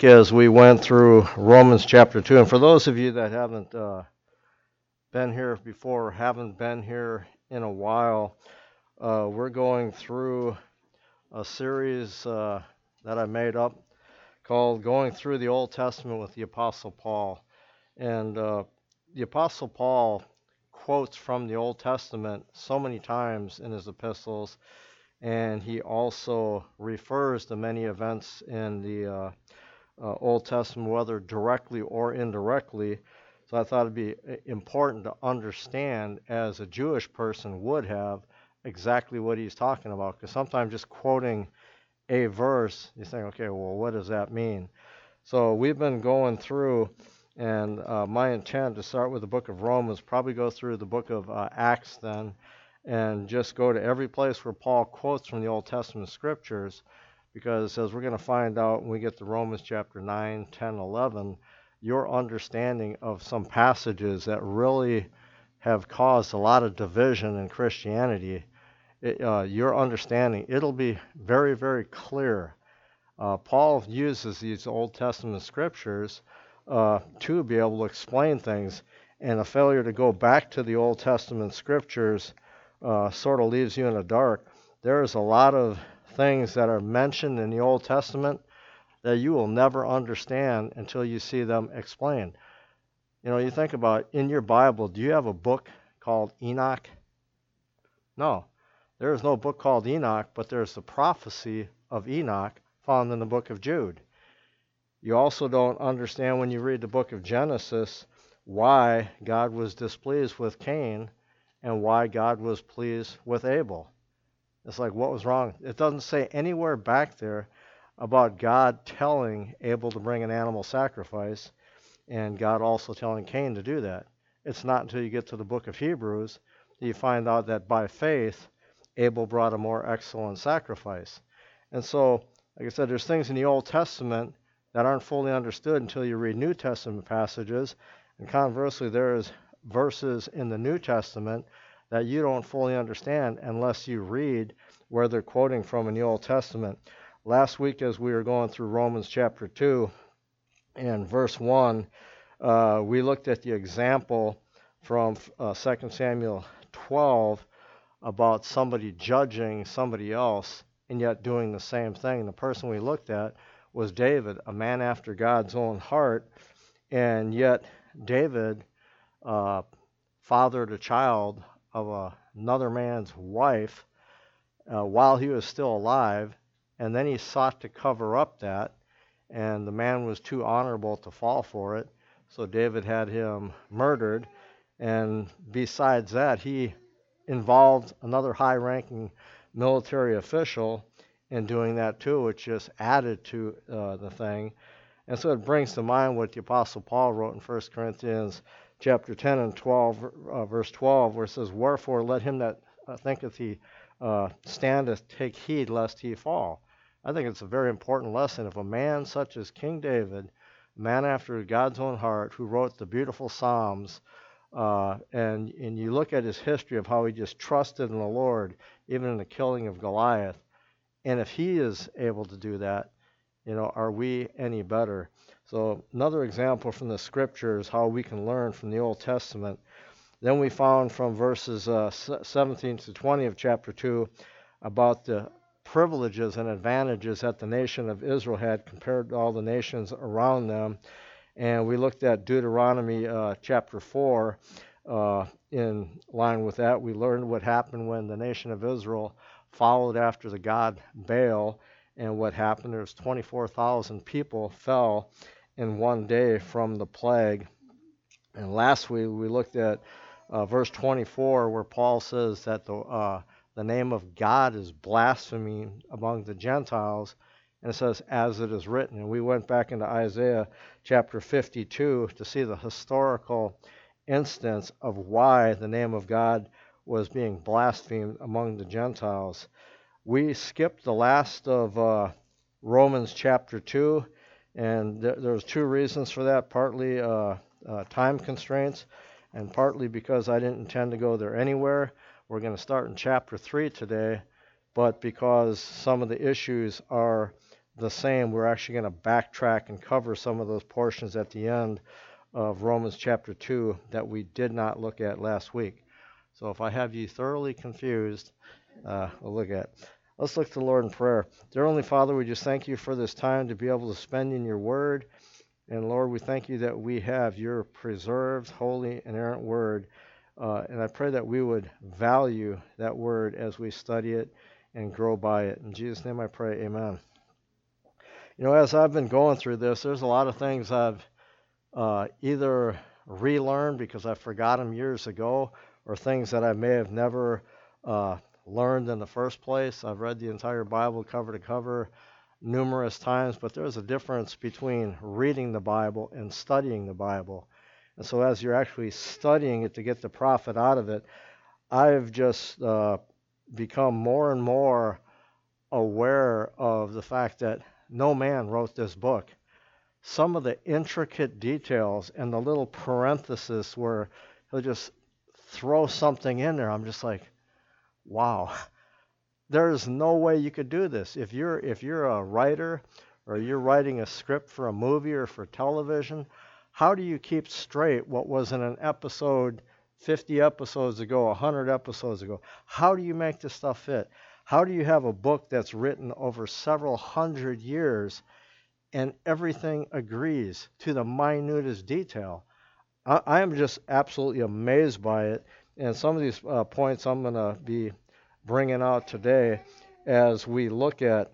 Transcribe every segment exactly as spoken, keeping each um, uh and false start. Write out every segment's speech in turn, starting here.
week as we went through Romans chapter two, and for those of you that haven't uh, been here before, or haven't been here in a while, uh, we're going through a series uh, that I made up called Going Through the Old Testament with the Apostle Paul. And uh, the Apostle Paul quotes from the Old Testament so many times in his epistles, and he also refers to many events in the uh, uh, Old Testament, whether directly or indirectly. So I thought it'd be important to understand, as a Jewish person would have, exactly what he's talking about. Because sometimes just quoting a verse, you think, okay, well, what does that mean? So we've been going through, and uh, my intent to start with the book of Romans, probably go through the book of uh, Acts then, and just go to every place where Paul quotes from the Old Testament scriptures, because as we're going to find out when we get to Romans chapter nine, ten, eleven, your understanding of some passages that really have caused a lot of division in Christianity, it, uh, your understanding, it'll be very, very clear. Uh, Paul uses these Old Testament scriptures uh, to be able to explain things, and a failure to go back to the Old Testament scriptures uh, sort of leaves you in the dark. There's a lot of things that are mentioned in the Old Testament that you will never understand until you see them explained. You know, you think about, in your Bible, do you have a book called Enoch? No. There is no book called Enoch, but there's the prophecy of Enoch found in the book of Jude. You also don't understand when you read the book of Genesis why God was displeased with Cain and why God was pleased with Abel. It's like, what was wrong? It doesn't say anywhere back there about God telling Abel to bring an animal sacrifice and God also telling Cain to do that. It's not until you get to the book of Hebrews that you find out that by faith, Abel brought a more excellent sacrifice. And so, like I said, there's things in the Old Testament that aren't fully understood until you read New Testament passages. And conversely, there's verses in the New Testament that you don't fully understand unless you read where they're quoting from in the Old Testament. Last week, as we were going through Romans chapter two and verse one, uh, we looked at the example from uh, Second Samuel twelve about somebody judging somebody else and yet doing the same thing. The person we looked at was David, a man after God's own heart, and yet David uh, fathered a child of a, another man's wife uh, while he was still alive, and then he sought to cover up that, and the man was too honorable to fall for it, so David had him murdered. And besides that, he involved another high-ranking military official in doing that too, which just added to uh, the thing. And so it brings to mind what the Apostle Paul wrote in First Corinthians chapter ten and twelve, uh, verse twelve, where it says, "Wherefore let him that uh, thinketh he uh, standeth take heed lest he fall." I think it's a very important lesson. If a man such as King David, a man after God's own heart, who wrote the beautiful Psalms, Uh, and, and you look at his history of how he just trusted in the Lord, even in the killing of Goliath. And if he is able to do that, you know, are we any better? So another example from the scriptures, how we can learn from the Old Testament. Then we found from verses uh, seventeen to twenty of chapter two about the privileges and advantages that the nation of Israel had compared to all the nations around them. And we looked at Deuteronomy uh, chapter four. Uh, in line with that, we learned what happened when the nation of Israel followed after the god Baal, and what happened. There was twenty-four thousand people fell in one day from the plague. And last week we looked at uh, verse twenty-four, where Paul says that the uh, the name of God is blasphemy among the Gentiles. And it says, as it is written. And we went back into Isaiah chapter fifty-two to see the historical instance of why the name of God was being blasphemed among the Gentiles. We skipped the last of uh, Romans chapter two, and th- there's two reasons for that. Partly uh, uh, time constraints, and partly because I didn't intend to go there anywhere. We're going to start in chapter three today, but because some of the issues are the same. We're actually going to backtrack and cover some of those portions at the end of Romans chapter two that we did not look at last week. So if I have you thoroughly confused, uh, we'll look at. Let's look to the Lord in prayer. Dear Heavenly Father, we just thank you for this time to be able to spend in your word. And Lord, we thank you that we have your preserved, holy, inerrant word. Uh, and I pray that we would value that word as we study it and grow by it. In Jesus' name I pray, amen. You know, as I've been going through this, there's a lot of things I've uh, either relearned because I forgot them years ago, or things that I may have never uh, learned in the first place. I've read the entire Bible cover to cover numerous times, but there's a difference between reading the Bible and studying the Bible. And so as you're actually studying it to get the profit out of it, I've just uh, become more and more aware of the fact that no man wrote this book. Some of the intricate details and the little parenthesis where he'll just throw something in there, I'm just like, wow. There's no way you could do this. If you're if you're a writer or you're writing a script for a movie or for television, how do you keep straight what was in an episode fifty episodes ago, one hundred episodes ago? How do you make this stuff fit? How do you have a book that's written over several hundred years and everything agrees to the minutest detail? I, I am just absolutely amazed by it. And some of these uh, points I'm going to be bringing out today as we look at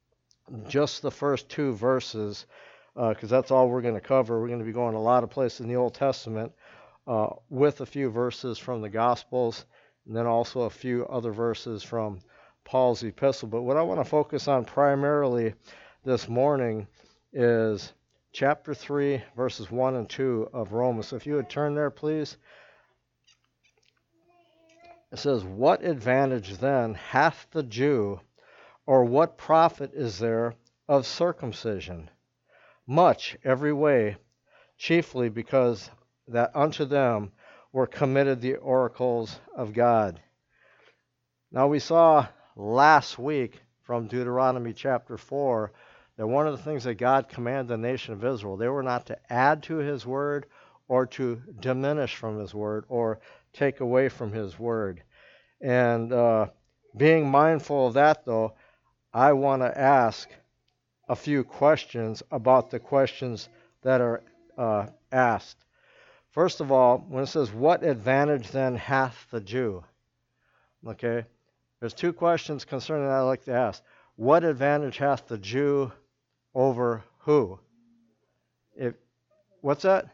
just the first two verses, because uh, that's all we're going to cover. We're going to be going a lot of places in the Old Testament uh, with a few verses from the Gospels, and then also a few other verses from Paul's epistle. But what I want to focus on primarily this morning is chapter three, verses one and two of Romans. So if you would turn there, please. It says, "What advantage then hath the Jew, or what profit is there of circumcision? Much every way, chiefly because that unto them were committed the oracles of God." Now we saw last week from Deuteronomy chapter four that one of the things that God commanded the nation of Israel, they were not to add to his word or to diminish from his word or take away from his word. And uh, being mindful of that, though, I want to ask a few questions about the questions that are uh, asked. First of all, when it says, "What advantage then hath the Jew?" Okay, there's two questions concerning that I'd like to ask. What advantage hath the Jew over who? If, what's that?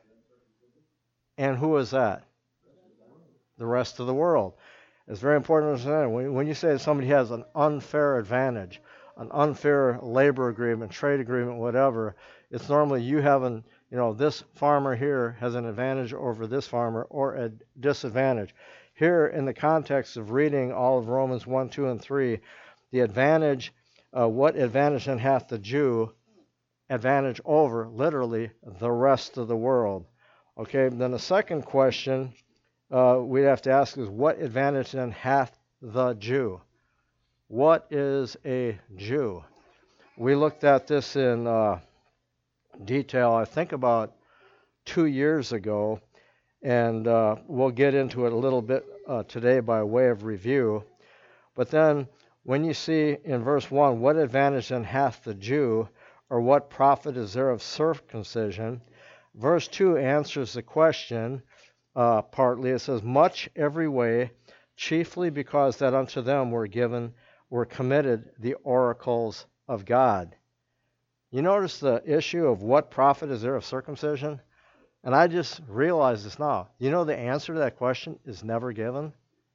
And who is that? The rest of the world. It's very important to understand. When, when you say somebody has an unfair advantage, an unfair labor agreement, trade agreement, whatever, it's normally you having, you know, this farmer here has an advantage over this farmer or a disadvantage. Here, in the context of reading all of Romans one, two, and three, the advantage, uh, what advantage then hath the Jew advantage over, literally, the rest of the world? Okay, then the second question uh, we'd have to ask is, what advantage then hath the Jew? What is a Jew? We looked at this in uh, detail, I think, about two years ago, and uh, we'll get into it a little bit uh, today by way of review. But then, when you see in verse one, what advantage then hath the Jew, or what profit is there of circumcision? Verse two answers the question uh, partly. It says, "Much every way, chiefly because that unto them were given, were committed the oracles of God." You notice the issue of what profit is there of circumcision? And I just realized this now. You know the answer to that question is never given.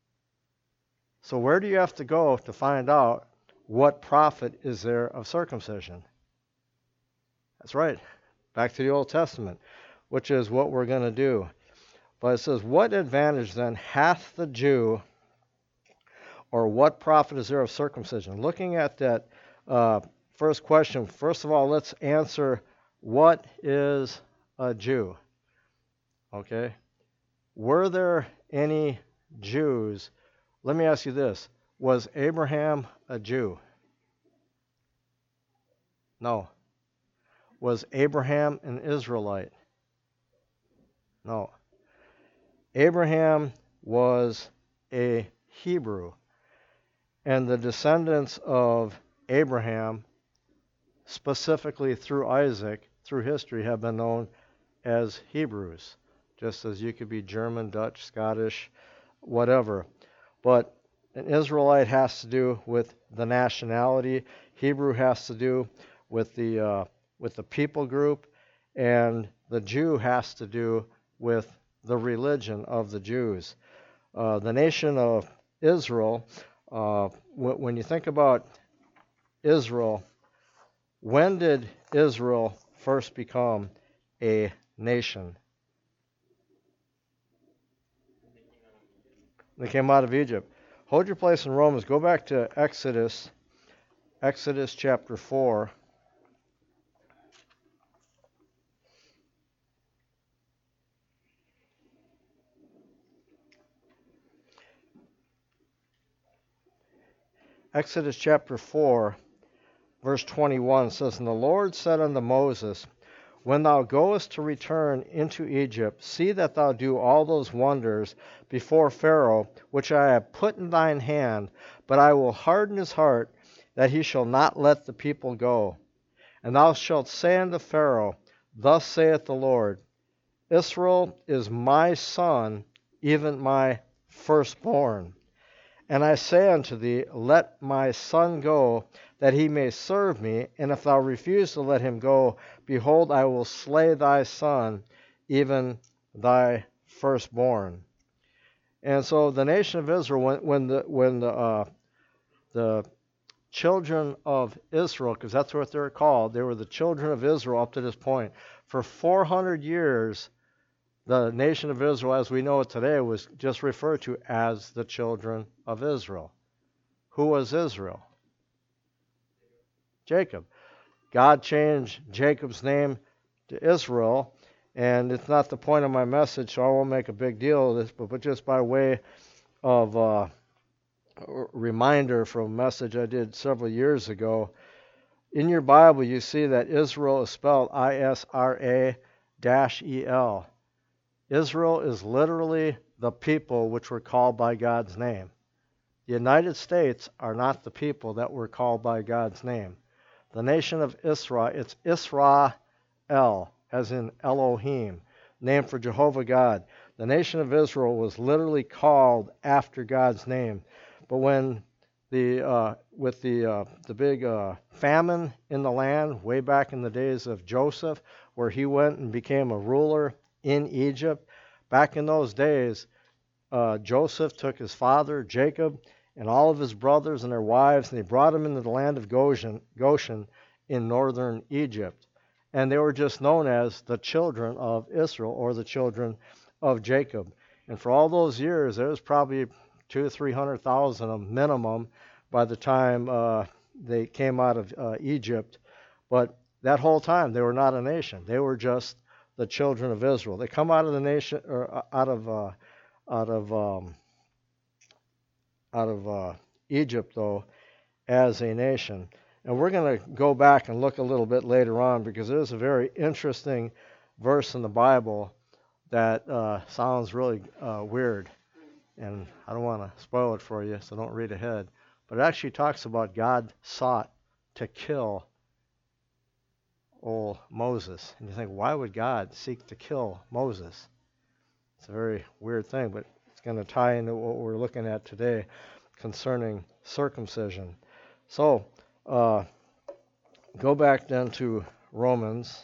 So where do you have to go to find out what profit is there of circumcision? That's right. Back to the Old Testament, which is what we're going to do. But it says, "What advantage then hath the Jew, or what profit is there of circumcision?" Looking at that uh, first question, first of all, let's answer, what is a Jew? Okay. Were there any Jews? Let me ask you this. Was Abraham a Jew? No. Was Abraham an Israelite? No. Abraham was a Hebrew, and the descendants of Abraham, specifically through Isaac, through history, have been known as Hebrews, just as you could be German, Dutch, Scottish, whatever. But an Israelite has to do with the nationality. Hebrew has to do with the uh, with the people group, and the Jew has to do with the religion of the Jews. Uh, the nation of Israel, uh, w- when you think about Israel, when did Israel first become a nation? They came out of Egypt. Hold your place in Romans. Go back to Exodus, Exodus chapter four. Exodus chapter four, verse twenty-one says, And the Lord said unto Moses, When thou goest to return into Egypt, see that thou do all those wonders before Pharaoh, which I have put in thine hand, but I will harden his heart, that he shall not let the people go. And thou shalt say unto Pharaoh, Thus saith the Lord, Israel is my son, even my firstborn. And I say unto thee, Let my son go, that he may serve me. And if thou refuse to let him go, behold, I will slay thy son, even thy firstborn. And so the nation of Israel, when, when the when the uh, the children of Israel, because that's what they're called, they were the children of Israel up to this point. For four hundred years, the nation of Israel, as we know it today, was just referred to as the children of Israel. Who was Israel? Jacob. God changed Jacob's name to Israel, and it's not the point of my message, so I won't make a big deal of this, but, but just by way of uh, reminder from a message I did several years ago, in your Bible you see that Israel is spelled I S R A E L. Israel is literally the people which were called by God's name. The United States are not the people that were called by God's name. The nation of Israel, it's Israel, as in Elohim, named for Jehovah God. The nation of Israel was literally called after God's name. But when the uh, with the uh, the big uh, famine in the land way back in the days of Joseph, where he went and became a ruler in Egypt, back in those days, uh, Joseph took his father Jacob and all of his brothers and their wives, and they brought them into the land of Goshen, Goshen in northern Egypt. And they were just known as the children of Israel, or the children of Jacob. And for all those years, there was probably two or three hundred thousand of minimum by the time uh, they came out of uh, Egypt. But that whole time, they were not a nation. They were just the children of Israel. They come out of the nation, or out of uh, out of um, out of uh, Egypt, though, as a nation. And we're going to go back and look a little bit later on, because there's a very interesting verse in the Bible that uh, sounds really uh, weird. And I don't want to spoil it for you, so don't read ahead. But it actually talks about God sought to kill old Moses. And you think, why would God seek to kill Moses? It's a very weird thing, but it's going to tie into what we're looking at today concerning circumcision. So, uh, go back then to Romans.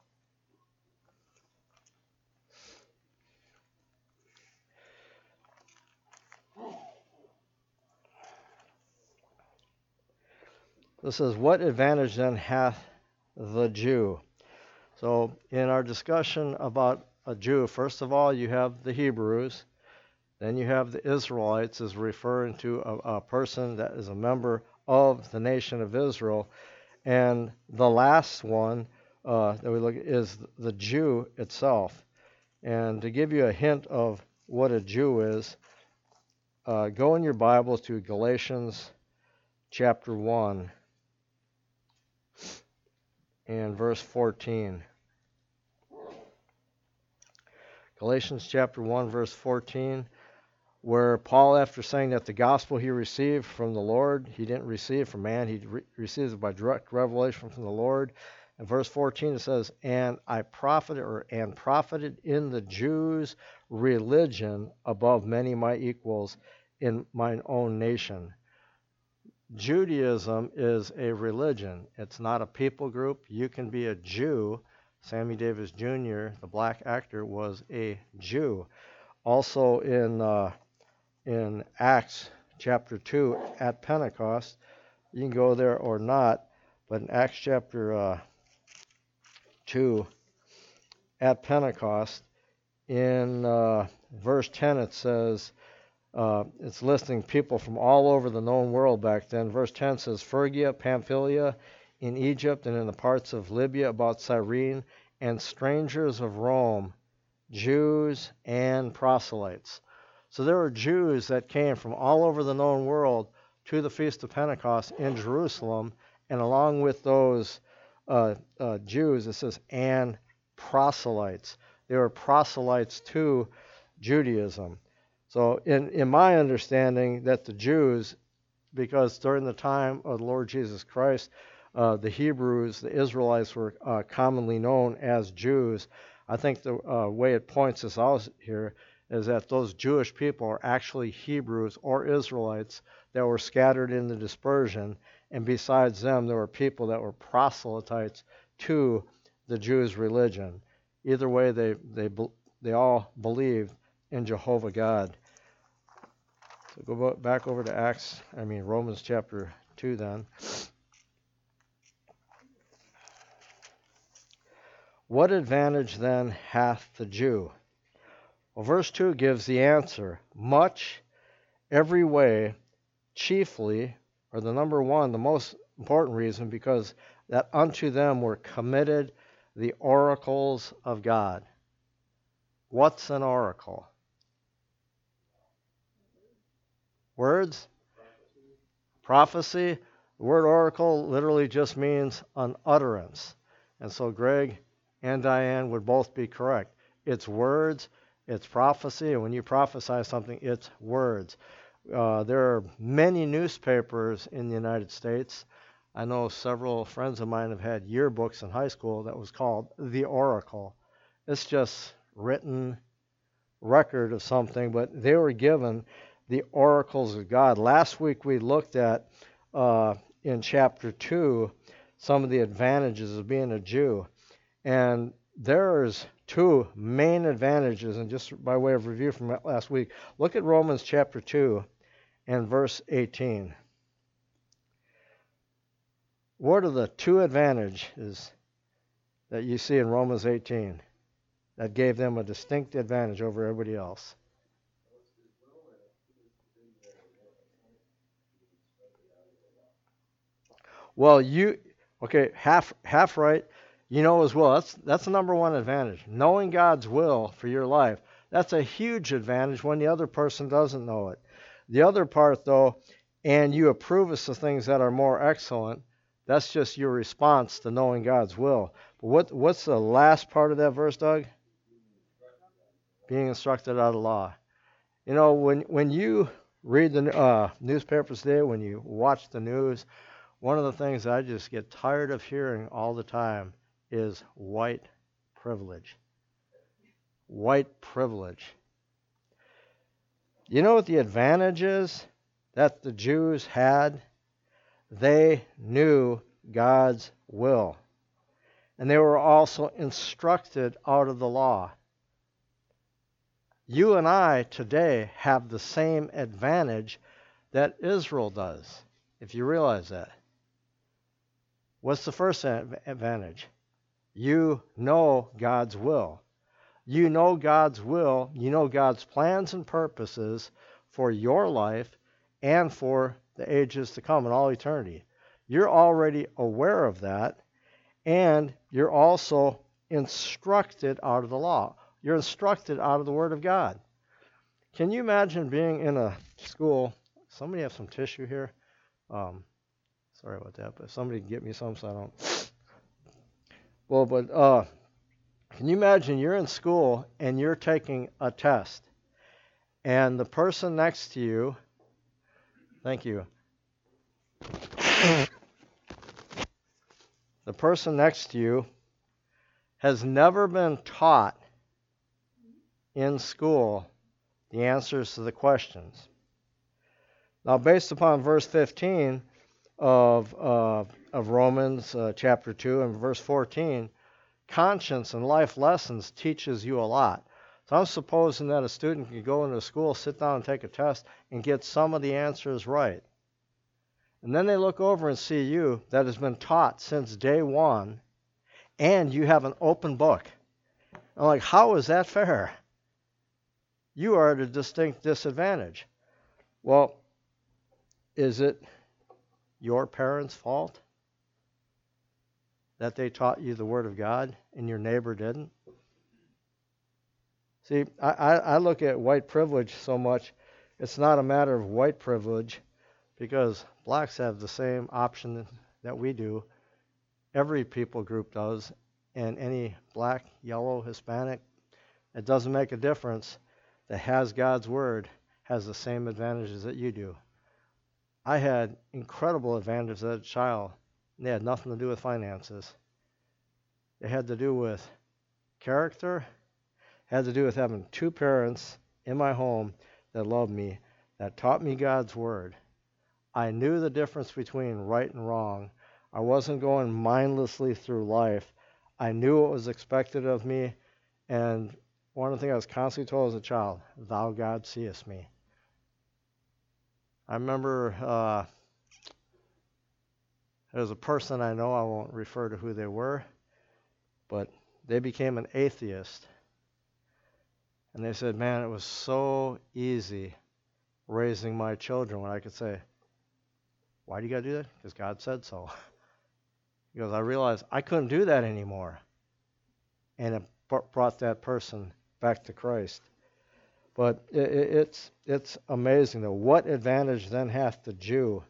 This says, What advantage then hath the Jew? So, in our discussion about a Jew, first of all, you have the Hebrews. Then you have the Israelites, as referring to a, a person that is a member of the nation of Israel. And the last one uh, that we look at is the Jew itself. And to give you a hint of what a Jew is, uh, go in your Bibles to Galatians chapter one. and verse fourteen. Galatians chapter one, verse fourteen, where Paul, after saying that the gospel he received from the Lord, he didn't receive from man, he re- received it by direct revelation from the Lord. In verse fourteen it says, and I profited, or and profited in the Jews' religion above many my equals in mine own nation. Judaism is a religion. It's not a people group. You can be a Jew. Sammy Davis Junior, the black actor, was a Jew. Also in uh, in Acts chapter two at Pentecost, you can go there or not, but in Acts chapter uh, two at Pentecost, in uh, verse ten it says, uh, it's listing people from all over the known world back then. Verse ten says, Phrygia, Pamphylia, in Egypt, and in the parts of Libya about Cyrene, and strangers of Rome, Jews and proselytes. So there were Jews that came from all over the known world to the Feast of Pentecost in Jerusalem, and along with those uh, uh, Jews, it says, and proselytes. They were proselytes to Judaism. So in, in my understanding that the Jews, because during the time of the Lord Jesus Christ, uh, the Hebrews, the Israelites were uh, commonly known as Jews. I think the uh, way it points us out here is that those Jewish people are actually Hebrews or Israelites that were scattered in the dispersion, and besides them there were people that were proselytes to the Jews' religion. Either way, they they they all believed in Jehovah God. So go back over to Acts, I mean Romans chapter two then. What advantage then hath the Jew? Well, verse two gives the answer. Much, every way, chiefly, or the number one, the most important reason, because that unto them were committed the oracles of God. What's an oracle? Words? Prophecy. The word oracle literally just means an utterance. And so Greg and Diane would both be correct. It's words, it's prophecy, and when you prophesy something, it's words. Uh, there are many newspapers in the United States. I know several friends of mine have had yearbooks in high school that was called The Oracle. It's just written record of something, but they were given the oracles of God. Last week we looked at, uh, in chapter two, some of the advantages of being a Jew. And there's two main advantages, and just by way of review from last week, look at Romans chapter two and verse eighteen. What are the two advantages that you see in Romans eighteen that gave them a distinct advantage over everybody else? Well, you, okay, half half right. You know as well, that's that's the number one advantage. Knowing God's will for your life, that's a huge advantage when the other person doesn't know it. The other part, though, and you approve of the things that are more excellent, that's just your response to knowing God's will. But what what's the last part of that verse, Doug? Being instructed out of law. You know, when when you read the uh, newspapers today, when you watch the news, one of the things I just get tired of hearing all the time is white privilege. White privilege. You know what the advantage is that the Jews had? They knew God's will. And they were also instructed out of the law. You and I today have the same advantage that Israel does, if you realize that. What's the first advantage? You know God's will. You know God's will. You know God's plans and purposes for your life and for the ages to come and all eternity. You're already aware of that, and you're also instructed out of the law. You're instructed out of the Word of God. Can you imagine being in a school? Somebody have some tissue here? Um, sorry about that, but somebody get me some so I don't Well, but uh, can you imagine you're in school and you're taking a test, and the person next to you, thank you, the person next to you has never been taught in school the answers to the questions. Now, based upon verse fifteen of uh, of Romans uh, chapter two and verse fourteen, conscience and life lessons teaches you a lot. So I'm supposing that a student can go into school, sit down and take a test and get some of the answers right. And then they look over and see you that has been taught since day one, and you have an open book. I'm like, how is that fair? You are at a distinct disadvantage. Well, is it your parents' fault that they taught you the Word of God and your neighbor didn't? See, I, I, I look at white privilege so much, it's not a matter of white privilege because blacks have the same option that we do. Every people group does, and any black, yellow, Hispanic, it doesn't make a difference, that has God's Word has the same advantages that you do. I had incredible advantages as a child, and they had nothing to do with finances. They had to do with character, had to do with having two parents in my home that loved me, that taught me God's Word. I knew the difference between right and wrong. I wasn't going mindlessly through life. I knew what was expected of me, and one of the things I was constantly told as a child, thou God seest me. I remember uh, there was a person I know, I won't refer to who they were, but they became an atheist. And they said, man, it was so easy raising my children when I could say, why do you got to do that? Because God said so. Because I realized I couldn't do that anymore. And it brought that person back to Christ. But it, it, it's it's amazing, though. What advantage then hath the Jew?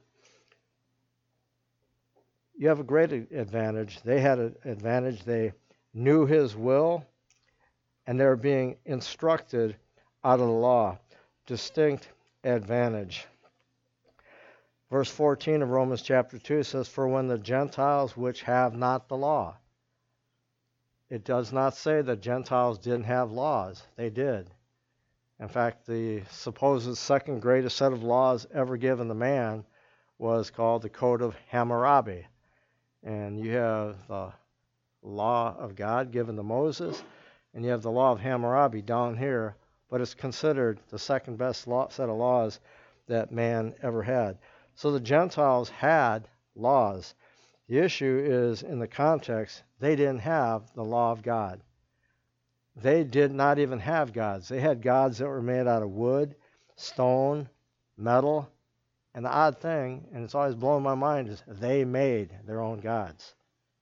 You have a great advantage. They had an advantage. They knew his will, and they were being instructed out of the law. Distinct advantage. Verse fourteen of Romans chapter two says, for when the Gentiles which have not the law. It does not say that Gentiles didn't have laws. They did. In fact, the supposed second greatest set of laws ever given to man was called the Code of Hammurabi. And you have the law of God given to Moses, and you have the law of Hammurabi down here, but it's considered the second best law, set of laws that man ever had. So the Gentiles had laws. The issue is, in the context, they didn't have the law of God. They did not even have gods. They had gods that were made out of wood, stone, metal, and the odd thing, and it's always blown my mind, is they made their own gods.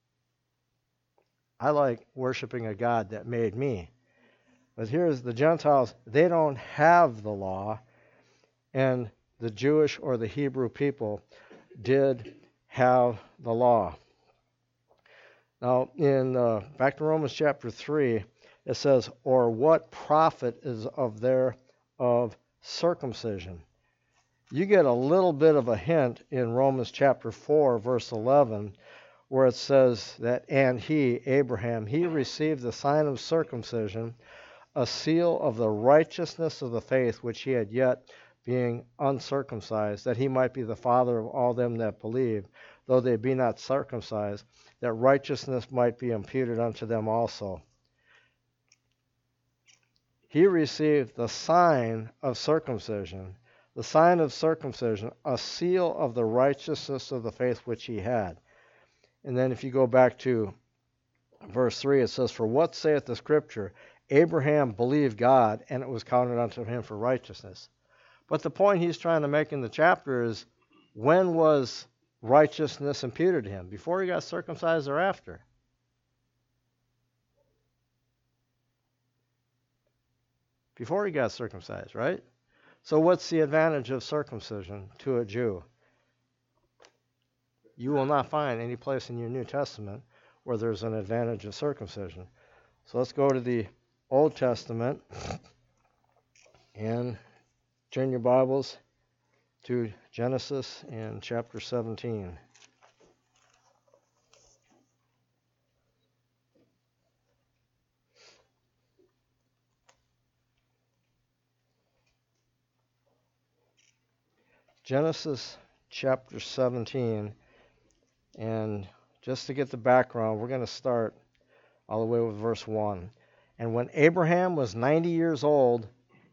I like worshiping a God that made me. But here's the Gentiles, they don't have the law, and the Jewish or the Hebrew people did have the law. Now, in uh, back to Romans chapter three, it says, or what profit is of there of circumcision? You get a little bit of a hint in Romans chapter four, verse eleven, where it says that, and he, Abraham, he received the sign of circumcision, a seal of the righteousness of the faith which he had yet being uncircumcised, that he might be the father of all them that believe, though they be not circumcised, that righteousness might be imputed unto them also. He received the sign of circumcision, the sign of circumcision, a seal of the righteousness of the faith which he had. And then if you go back to verse three, it says, for what saith the Scripture? Abraham believed God, and it was counted unto him for righteousness. But the point he's trying to make in the chapter is, when was righteousness imputed to him? Before he got circumcised or after? Before he got circumcised, right? So what's the advantage of circumcision to a Jew? You will not find any place in your New Testament where there's an advantage of circumcision. So let's go to the Old Testament and turn your Bibles to Genesis and chapter seventeen. Genesis chapter seventeen, and just to get the background, we're going to start all the way with verse one. And when Abraham was ninety years old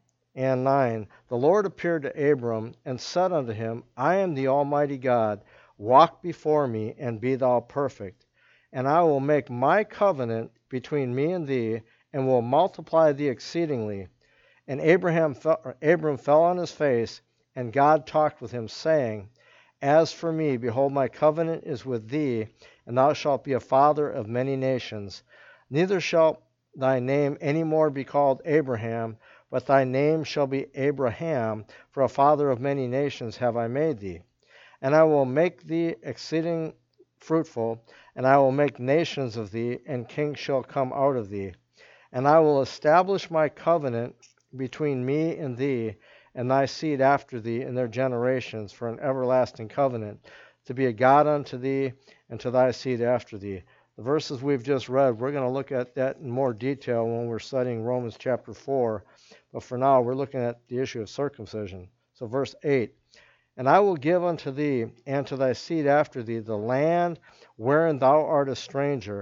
and nine, the Lord appeared to Abram and said unto him, I am the Almighty God, walk before me and be thou perfect. And I will make my covenant between me and thee, and will multiply thee exceedingly. And Abraham fell, Abram fell on his face, and God talked with him, saying, As for me, behold, my covenant is with thee, and thou shalt be a father of many nations. Neither shall thy name any more be called Abraham, but thy name shall be Abraham, for a father of many nations have I made thee. And I will make thee exceeding fruitful, and I will make nations of thee, and kings shall come out of thee. And I will establish my covenant between me and thee, and thy seed after thee in their generations, for an everlasting covenant, to be a God unto thee, and to thy seed after thee. The verses we've just read, we're going to look at that in more detail when we're studying Romans chapter four. But for now, we're looking at the issue of circumcision. So verse eight, And I will give unto thee, and to thy seed after thee, the land wherein thou art a stranger,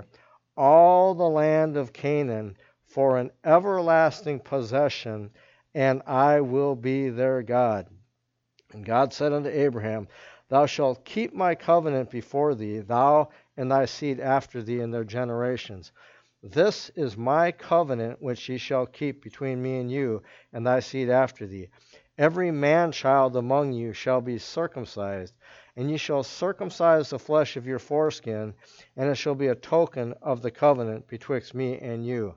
all the land of Canaan, for an everlasting possession, and I will be their God. And God said unto Abraham, Thou shalt keep my covenant before thee, thou and thy seed after thee in their generations. This is my covenant which ye shall keep between me and you, and thy seed after thee. Every man-child among you shall be circumcised, and ye shall circumcise the flesh of your foreskin, and it shall be a token of the covenant betwixt me and you.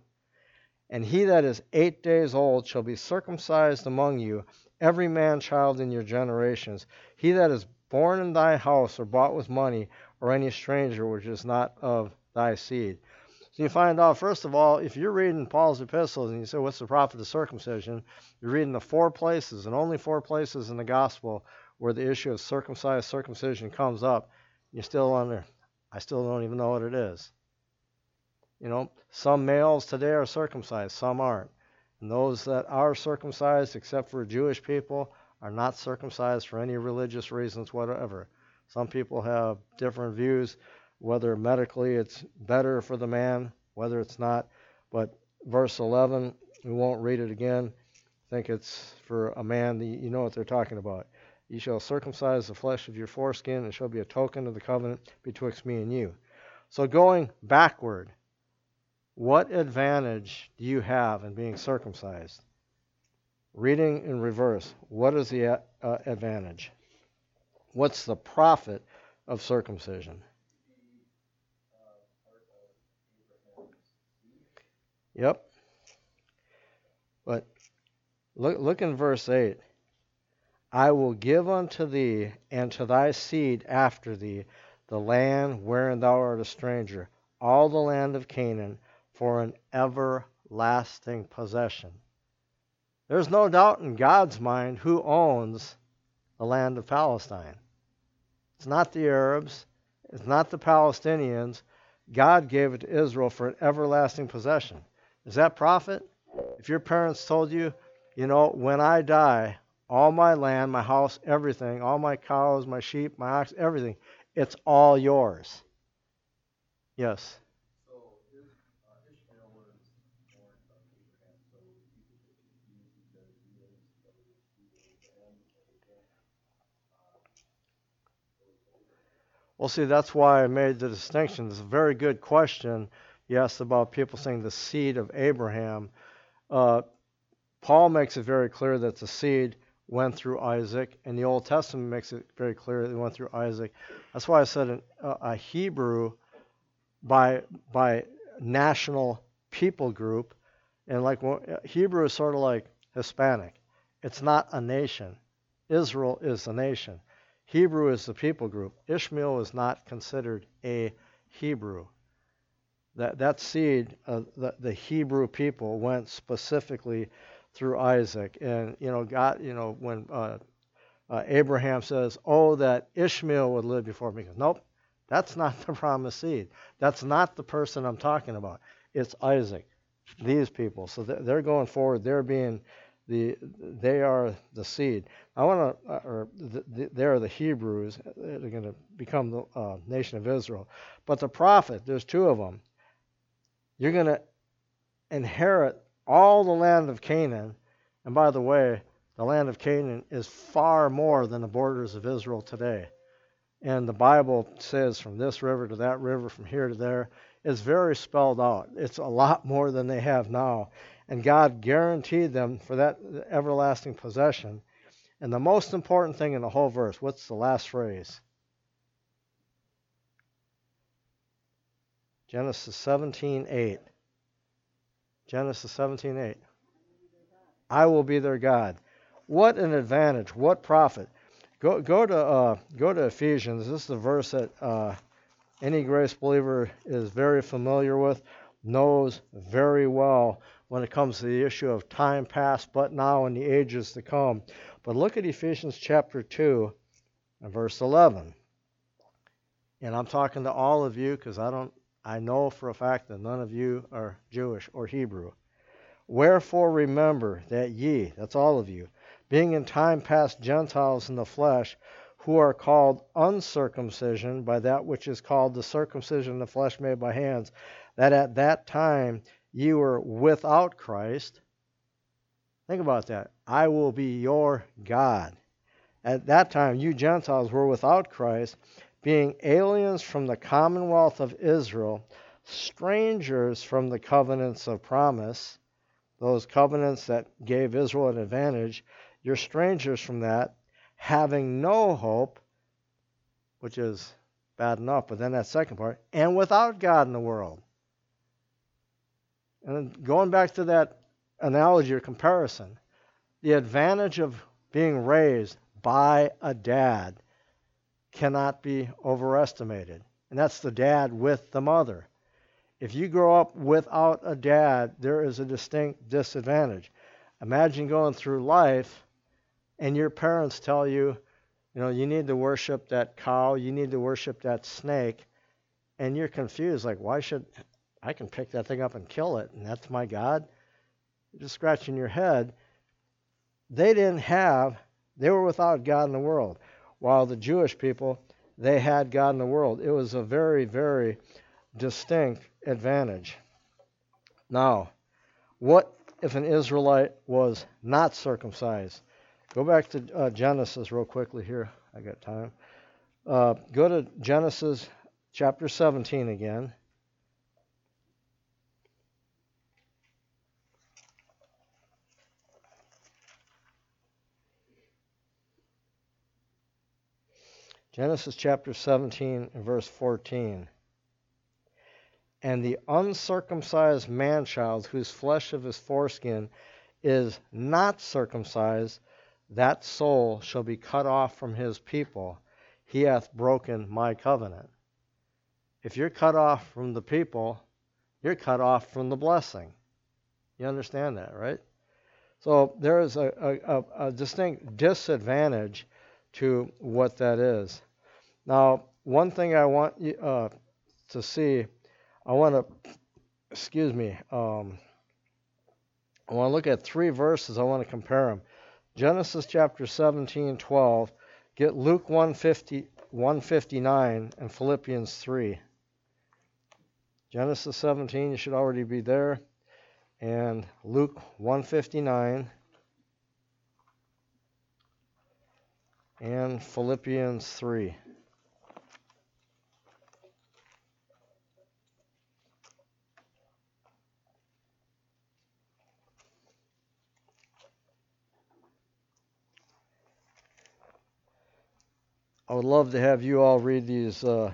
And he that is eight days old shall be circumcised among you, every man-child in your generations. He that is born in thy house, or bought with money, or any stranger which is not of thy seed. So you find out, first of all, if you're reading Paul's epistles and you say, what's the profit of circumcision? You're reading the four places, and only four places in the gospel where the issue of circumcised circumcision comes up. You're still under, I still don't even know what it is. You know, some males today are circumcised, some aren't. And those that are circumcised, except for Jewish people, are not circumcised for any religious reasons whatever. Some people have different views, whether medically it's better for the man, whether it's not. But verse eleven, we won't read it again. I think it's for a man, you know what they're talking about. You shall circumcise the flesh of your foreskin, and it shall be a token of the covenant betwixt me and you. So going backward, what advantage do you have in being circumcised? Reading in reverse, what is the uh, advantage? What's the profit of circumcision? Yep. But look, look in verse eight. I will give unto thee and to thy seed after thee the land wherein thou art a stranger, all the land of Canaan, for an everlasting possession. There's no doubt in God's mind who owns the land of Palestine. It's not the Arabs. It's not the Palestinians. God gave it to Israel for an everlasting possession. Is that profit? If your parents told you, you know, when I die, all my land, my house, everything, all my cows, my sheep, my ox, everything, it's all yours. Yes. Well, see, that's why I made the distinction. It's a very good question. You asked about people saying the seed of Abraham. Uh, Paul makes it very clear that the seed went through Isaac, and the Old Testament makes it very clear that it went through Isaac. That's why I said a, a Hebrew by by national people group, and like Hebrew is sort of like Hispanic. It's not a nation. Israel is the nation. Hebrew is the people group. Ishmael is not considered a Hebrew. That that seed, uh, the the Hebrew people went specifically through Isaac, and you know God, you know when uh, uh, Abraham says, "Oh, that Ishmael would live before me," he goes, nope, that's not the promised seed. That's not the person I'm talking about. It's Isaac. These people, so they're going forward. They're being the they are the seed. I want to, or the, the, they are the Hebrews. They're going to become the uh, nation of Israel. But the prophet, there's two of them. You're going to inherit all the land of Canaan. And by the way, the land of Canaan is far more than the borders of Israel today. And the Bible says from this river to that river, from here to there, is very spelled out. It's a lot more than they have now. And God guaranteed them for that everlasting possession. And the most important thing in the whole verse, what's the last phrase? Genesis seventeen eight. Genesis seventeen eight. I will be their God. What an advantage. What profit. Go go to uh, go to Ephesians. This is the verse that uh, any grace believer is very familiar with, knows very well when it comes to the issue of time past, but now in the ages to come. But look at Ephesians chapter two and verse eleven. And I'm talking to all of you because I don't I know for a fact that none of you are Jewish or Hebrew. Wherefore remember that ye, that's all of you, being in time past Gentiles in the flesh, who are called uncircumcision by that which is called the circumcision of the flesh made by hands, that at that time ye were without Christ. Think about that. I will be your God. At that time you Gentiles were without Christ, being aliens from the commonwealth of Israel, strangers from the covenants of promise, those covenants that gave Israel an advantage. You're strangers from that, having no hope, which is bad enough, but then that second part, and without God in the world. And then going back to that analogy or comparison, the advantage of being raised by a dad cannot be overestimated. And that's the dad with the mother. If you grow up without a dad, there is a distinct disadvantage. Imagine going through life and your parents tell you, you know, you need to worship that cow, you need to worship that snake, and you're confused, like, why should, I can pick that thing up and kill it, and that's my God? You're just scratching your head. They didn't have, they were without God in the world, while the Jewish people, they had God in the world. It was a very, very distinct advantage. Now, what if an Israelite was not circumcised? Go back to uh, Genesis real quickly here. I got time. Uh, go to Genesis chapter seventeen again. Genesis chapter seventeen and verse fourteen. And the uncircumcised man-child, whose flesh of his foreskin is not circumcised, that soul shall be cut off from his people. He hath broken my covenant. If you're cut off from the people, you're cut off from the blessing. You understand that, right? So there is a, a, a distinct disadvantage to what that is. Now, one thing I want you uh, to see, I want to, excuse me, um, I want to look at three verses. I want to compare them. Genesis chapter seventeen, twelve. Get Luke one fifty, one fifty-nine and Philippians three. Genesis seventeen, you should already be there. And Luke one fifty-nine and Philippians three. I would love to have you all read these uh,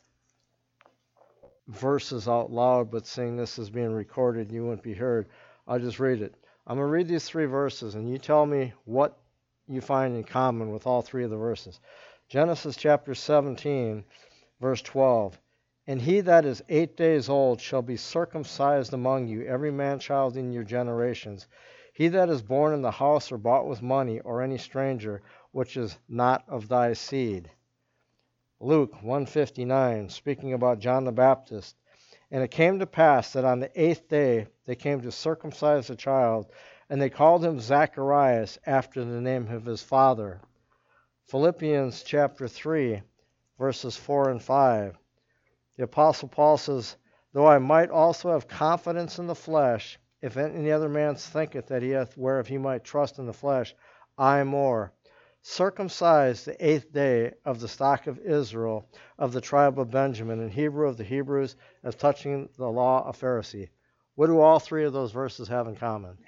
verses out loud, but seeing this is being recorded, you wouldn't be heard. I'll just read it. I'm going to read these three verses, and you tell me what you find in common with all three of the verses. Genesis chapter seventeen, verse twelve. And he that is eight days old shall be circumcised among you, every man-child in your generations. He that is born in the house or bought with money, or any stranger, which is not of thy seed. Luke one fifty-nine, speaking about John the Baptist. And it came to pass that on the eighth day they came to circumcise the child, and they called him Zacharias, after the name of his father. Philippians chapter three, verses four and five. The Apostle Paul says, Though I might also have confidence in the flesh, if any other man thinketh that he hath whereof he might trust in the flesh, I more. Circumcised the eighth day of the stock of Israel, of the tribe of Benjamin, and Hebrew of the Hebrews, as touching the law, a Pharisee. What do all three of those verses have in common?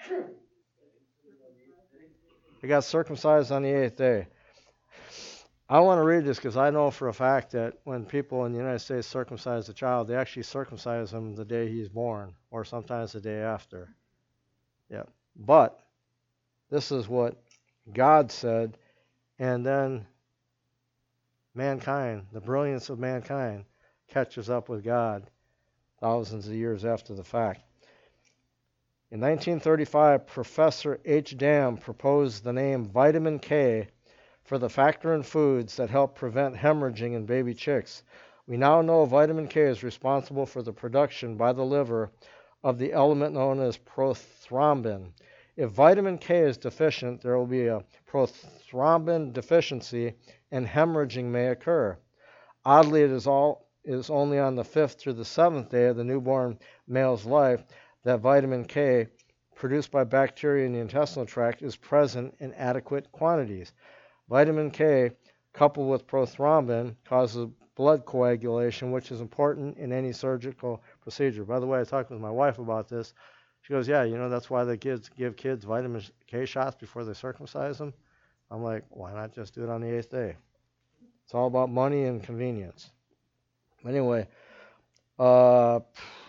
They got circumcised on the eighth day. I want to read this because I know for a fact that when people in the United States circumcise a child, they actually circumcise him the day he's born, or sometimes the day after. Yeah. But this is what God said, and then mankind, the brilliance of mankind, catches up with God thousands of years after the fact. In nineteen thirty-five, Professor H. Dam proposed the name vitamin K for the factor in foods that help prevent hemorrhaging in baby chicks. We now know vitamin K is responsible for the production by the liver of the element known as prothrombin. If vitamin K is deficient, there will be a prothrombin deficiency and hemorrhaging may occur. Oddly, it is all is only on the fifth through the seventh day of the newborn male's life that vitamin K, produced by bacteria in the intestinal tract, is present in adequate quantities. Vitamin K, coupled with prothrombin, causes blood coagulation, which is important in any surgical procedure. By the way, I talked with my wife about this. She goes, yeah, you know, that's why the kids give kids vitamin K shots before they circumcise them. I'm like, why not just do it on the eighth day? It's all about money and convenience. Anyway, uh,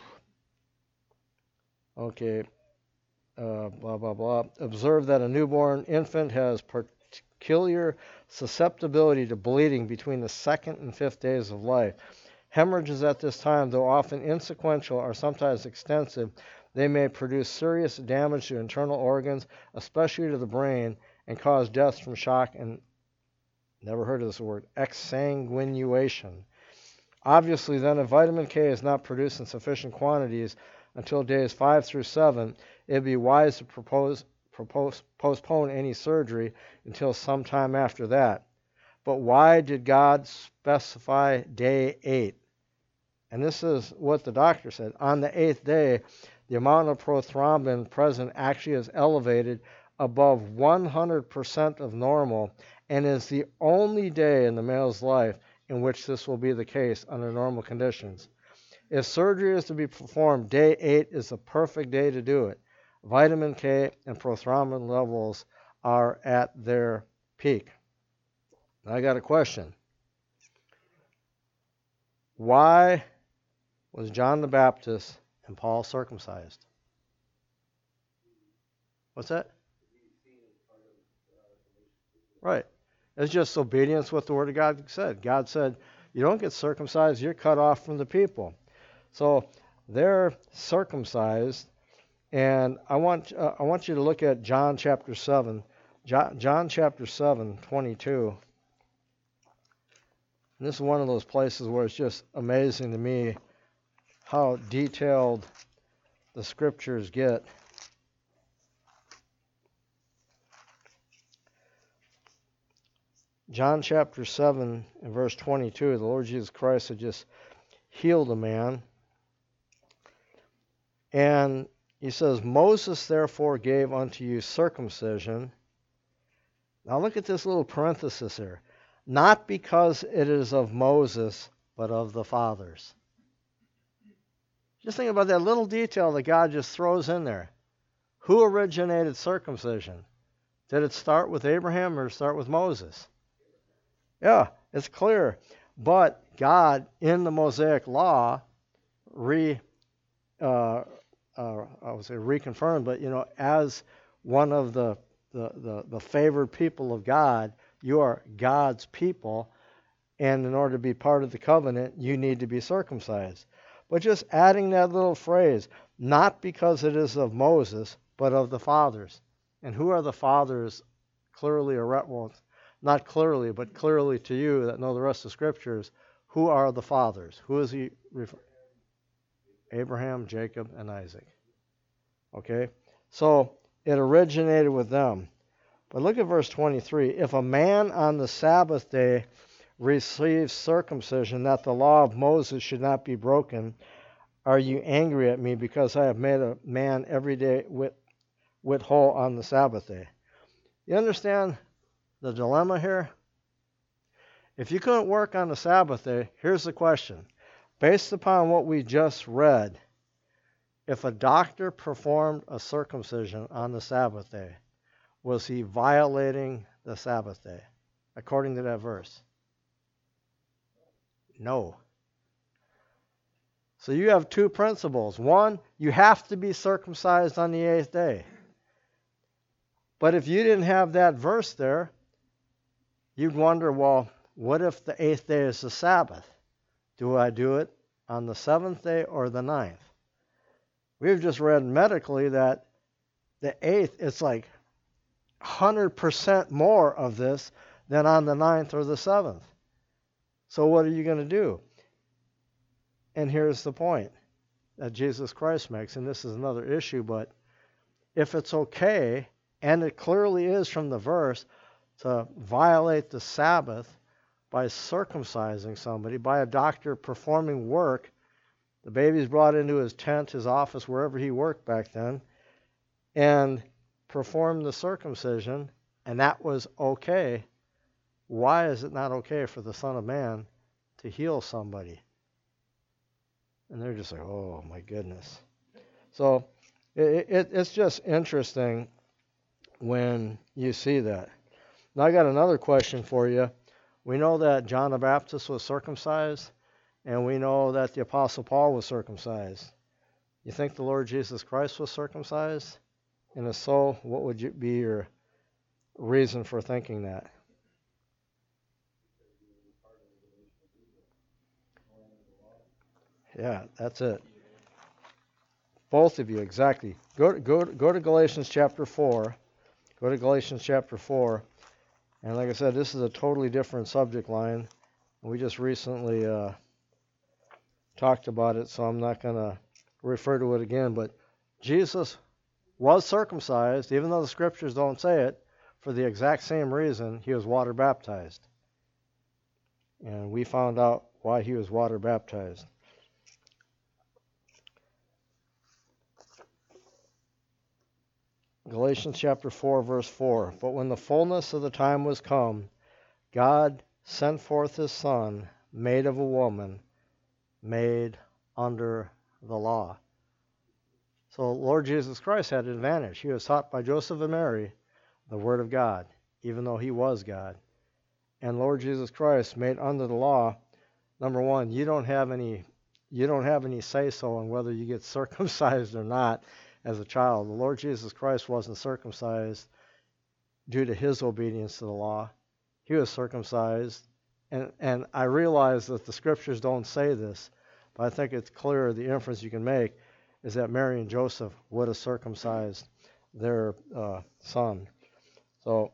okay, uh, blah, blah, blah. Observe that a newborn infant has peculiar susceptibility to bleeding between the second and fifth days of life. Hemorrhages at this time, though often insequential, are sometimes extensive. They may produce serious damage to internal organs, especially to the brain, and cause deaths from shock and, never heard of this word, exsanguination. Obviously, then, if vitamin K is not produced in sufficient quantities until days five through seven, it would be wise to propose, propose, postpone any surgery until some time after that. But why did God specify day eight? And this is what the doctor said. On the eighth day, the amount of prothrombin present actually is elevated above one hundred percent of normal and is the only day in the male's life in which this will be the case under normal conditions. If surgery is to be performed, day eight is the perfect day to do it. Vitamin K and prothrombin levels are at their peak. Now I got a question. Why was John the Baptist and Paul circumcised? What's that? Right. It's just obedience what the Word of God said. God said, you don't get circumcised, you're cut off from the people. So they're circumcised, and I want uh, I want you to look at John chapter seven. John, John chapter seven, twenty-two. And this is one of those places where it's just amazing to me how detailed the scriptures get. John chapter seven and verse twenty-two, the Lord Jesus Christ had just healed a man. And he says, Moses therefore gave unto you circumcision. Now look at this little parenthesis here. Not because it is of Moses, but of the fathers. Just think about that little detail that God just throws in there. Who originated circumcision? Did it start with Abraham or start with Moses? Yeah, it's clear. But God, in the Mosaic law, re, uh, uh, I would say reconfirmed, but you know, as one of the, the, the, the favored people of God, you are God's people, and in order to be part of the covenant, you need to be circumcised. But just adding that little phrase, not because it is of Moses, but of the fathers. And who are the fathers? Clearly, or well, not clearly, but clearly to you that know the rest of the scriptures, who are the fathers? Who is he referring? Abraham, Jacob, and Isaac. Okay? So it originated with them. But look at verse twenty-three. If a man on the Sabbath day receives circumcision, that the law of Moses should not be broken, are you angry at me because I have made a man every day with, with whole on the Sabbath day? You understand the dilemma here? If you couldn't work on the Sabbath day, here's the question. Based upon what we just read, if a doctor performed a circumcision on the Sabbath day, was he violating the Sabbath day, according to that verse? No. So you have two principles. One, you have to be circumcised on the eighth day. But if you didn't have that verse there, you'd wonder, well, what if the eighth day is the Sabbath? Do I do it on the seventh day or the ninth? We've just read medically that the eighth, it's like one hundred percent more of this than on the ninth or the seventh. So what are you going to do? And here's the point that Jesus Christ makes, and this is another issue, but if it's okay, and it clearly is from the verse, to violate the Sabbath by circumcising somebody, by a doctor performing work, the baby's brought into his tent, his office, wherever he worked back then, and performed the circumcision, and that was okay, why is it not okay for the Son of Man to heal somebody? And they're just like, oh my goodness. So it, it, it's just interesting when you see that. Now I got another question for you. We know that John the Baptist was circumcised, and we know that the Apostle Paul was circumcised. You think the Lord Jesus Christ was circumcised? And if so, what would you be your reason for thinking that? Yeah, that's it. Both of you, exactly. Go, go, go to Galatians chapter four. Go to Galatians chapter four. And like I said, this is a totally different subject line. We just recently uh, talked about it, so I'm not going to refer to it again. But Jesus was circumcised, even though the scriptures don't say it, for the exact same reason he was water baptized. And we found out why he was water baptized. Galatians chapter four, verse four. But when the fullness of the time was come, God sent forth his Son, made of a woman, made under the law. So Lord Jesus Christ had an advantage. He was taught by Joseph and Mary the Word of God, even though he was God. And Lord Jesus Christ made under the law, number one, you don't have any you don't have any say-so on whether you get circumcised or not as a child. The Lord Jesus Christ wasn't circumcised due to his obedience to the law. He was circumcised. And, and I realize that the scriptures don't say this, but I think it's clear the inference you can make is that Mary and Joseph would have circumcised their uh, son. So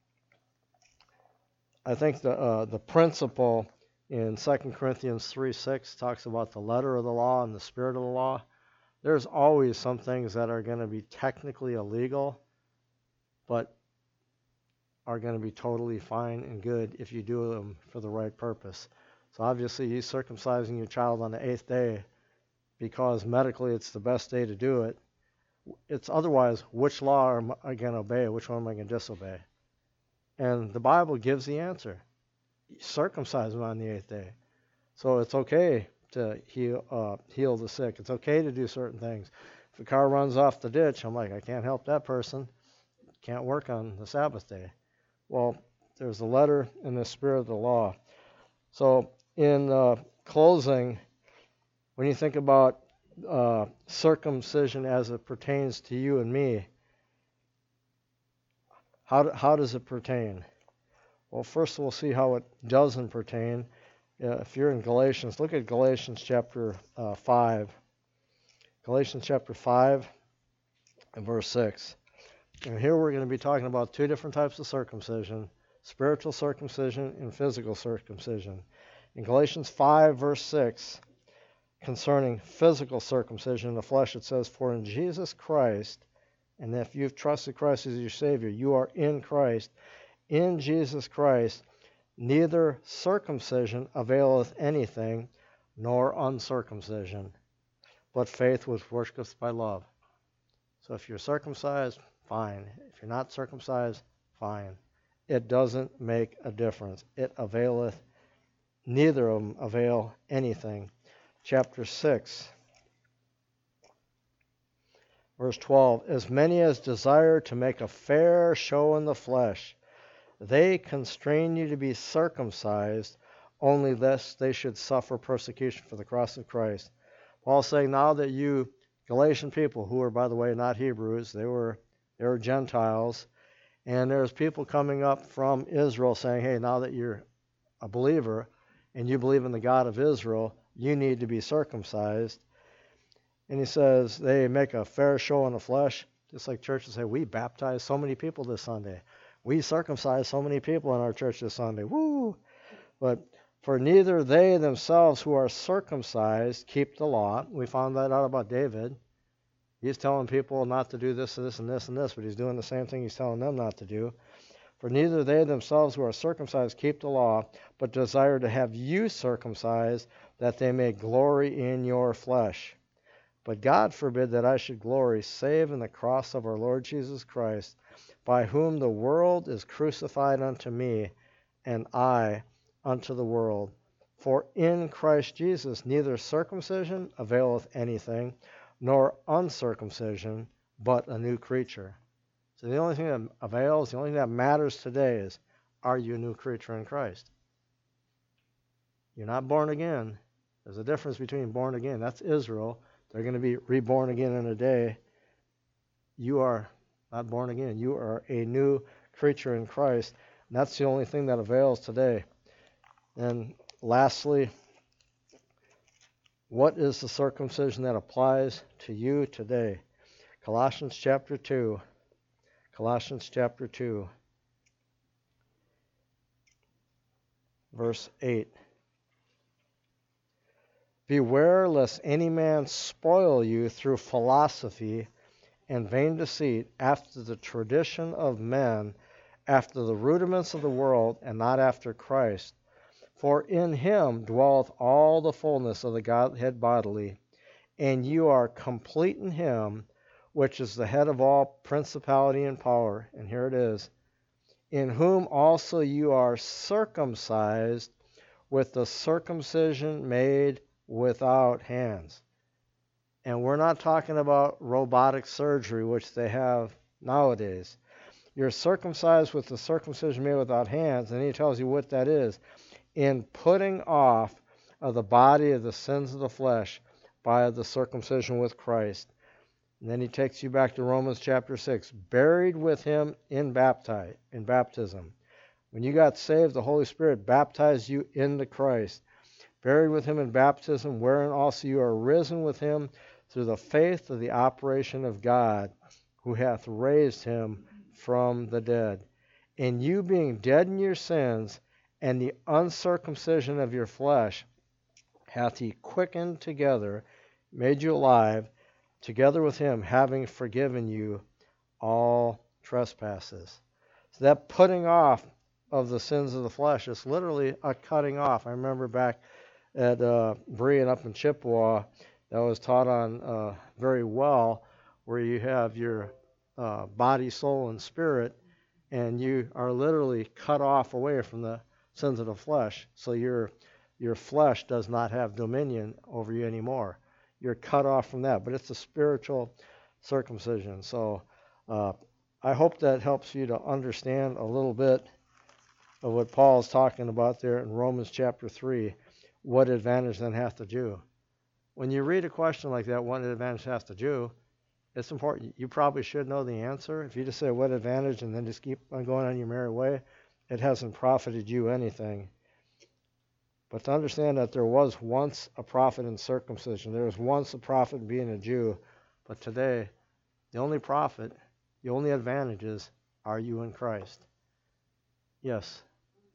I think the uh, the principle in Second Corinthians three six talks about the letter of the law and the spirit of the law. There's always some things that are going to be technically illegal, but are going to be totally fine and good if you do them for the right purpose. So obviously you circumcising your child on the eighth day because medically it's the best day to do it. It's otherwise, which law am I going to obey? Which one am I going to disobey? And the Bible gives the answer. Circumcise them on the eighth day. So it's okay to heal uh, heal the sick. It's okay to do certain things. If a car runs off the ditch, I'm like, I can't help that person. Can't work on the Sabbath day. Well, there's the letter and the spirit of the law. So in uh, closing, when you think about uh, circumcision as it pertains to you and me, how, do, how does it pertain? Well, first we'll see how it doesn't pertain. Uh, if you're in Galatians, look at Galatians chapter uh, five. Galatians chapter five and verse six. And here we're going to be talking about two different types of circumcision, spiritual circumcision and physical circumcision. In Galatians five, verse six, concerning physical circumcision in the flesh, it says, "For in Jesus Christ," and if you've trusted Christ as your Savior, you are in Christ. "In Jesus Christ, neither circumcision availeth anything, nor uncircumcision, but faith which worketh by love." So if you're circumcised, fine. If you're not circumcised, fine. It doesn't make a difference. It availeth, neither of them avail anything. Chapter six, verse twelve, "As many as desire to make a fair show in the flesh, they constrain you to be circumcised, only lest they should suffer persecution for the cross of Christ." Paul's saying, now that you Galatian people, who are, by the way, not Hebrews, they were they were Gentiles, and there's people coming up from Israel saying, hey, now that you're a believer and you believe in the God of Israel, you need to be circumcised. And he says they make a fair show in the flesh, just like churches say, we baptized so many people this Sunday. We circumcised so many people in our church this Sunday. Woo! But for neither they themselves who are circumcised keep the law. We found that out about David. He's telling people not to do this, this, and this, and this, but he's doing the same thing he's telling them not to do. "For neither they themselves who are circumcised keep the law, but desire to have you circumcised, that they may glory in your flesh. But God forbid that I should glory, save in the cross of our Lord Jesus Christ, by whom the world is crucified unto me, and I unto the world. For in Christ Jesus neither circumcision availeth anything, nor uncircumcision, but a new creature." So the only thing that avails, the only thing that matters today is, are you a new creature in Christ? You're not born again. There's a difference between born again. That's Israel. They're going to be reborn again in a day. You are not born again. You are a new creature in Christ. And that's the only thing that avails today. And lastly, what is the circumcision that applies to you today? Colossians chapter two. Colossians chapter two, verse eight. "Beware lest any man spoil you through philosophy and vain deceit, after the tradition of men, after the rudiments of the world, and not after Christ. For in him dwelleth all the fullness of the Godhead bodily, and you are complete in him, which is the head of all principality and power." And here it is. "In whom also you are circumcised with the circumcision made without hands." And we're not talking about robotic surgery, which they have nowadays. You're circumcised with the circumcision made without hands, and he tells you what that is. "In putting off of the body of the sins of the flesh by the circumcision with Christ." And then he takes you back to Romans chapter six. "Buried with him in bapti- in baptism." When you got saved, the Holy Spirit baptized you into Christ. "Buried with him in baptism, wherein also you are risen with him through the faith of the operation of God, who hath raised him from the dead. And you being dead in your sins, and the uncircumcision of your flesh, hath he quickened together, made you alive, together with him, having forgiven you all trespasses." So that putting off of the sins of the flesh is literally a cutting off. I remember back at uh, Berean up in Chippewa, that was taught on uh, very well, where you have your uh, body, soul, and spirit, and you are literally cut off away from the sins of the flesh. So your your flesh does not have dominion over you anymore. You're cut off from that, but it's a spiritual circumcision. So uh, I hope that helps you to understand a little bit of what Paul is talking about there in Romans chapter three. What advantage then hath the Jew? When you read a question like that, what advantage hath the Jew, it's important. You probably should know the answer. If you just say what advantage and then just keep on going on your merry way, it hasn't profited you anything. But to understand that there was once a profit in circumcision, there was once a profit in being a Jew, but today, the only profit, the only advantage is, are you in Christ? Yes.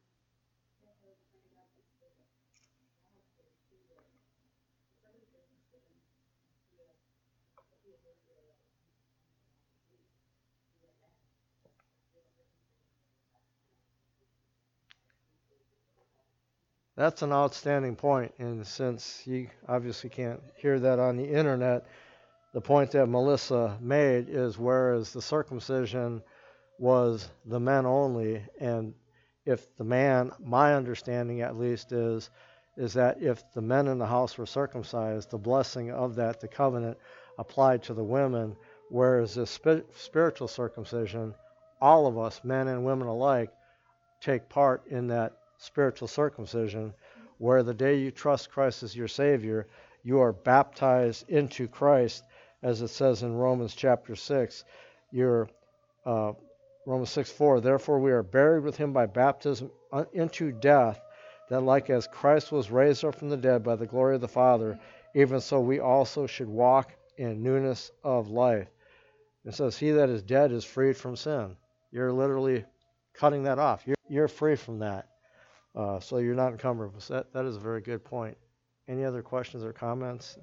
That's an outstanding point, and since you obviously can't hear that on the internet, the point that Melissa made is whereas the circumcision was the men only, and if the man, my understanding at least is, is that if the men in the house were circumcised, the blessing of that, the covenant, applied to the women, whereas the spi- spiritual circumcision, all of us, men and women alike, take part in that spiritual circumcision, where the day you trust Christ as your Savior, you are baptized into Christ, as it says in Romans chapter six. You're uh, Romans six four, therefore we are buried with him by baptism into death, that like as Christ was raised up from the dead by the glory of the Father, even so we also should walk in newness of life. It says, he that is dead is freed from sin. You're literally cutting that off. You're, you're free from that. Uh, so you're not encumbered. So that, that is a very good point. Any other questions or comments?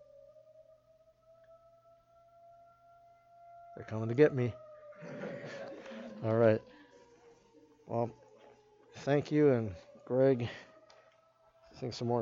They're coming to get me. All right. Well, thank you. And Greg, I think some more